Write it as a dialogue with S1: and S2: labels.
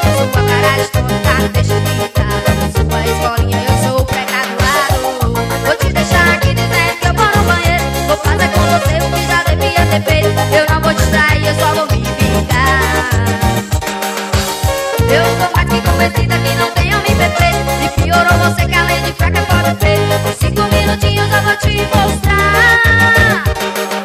S1: Sua cara de tonta, deixa de irritar. Sua escolinha, eu sou o pré-graduado. Vou te deixar aqui dizendo que eu vou no banheiro. Vou fazer com você o que já devia ter feito. Eu não vou te trair, eu só vou me vingar. Eu tô mais que convencida que não tem homem perfeito. E piorou você que além de fraca é pobre feio. Em 5 minutinhos eu vou te mostrar.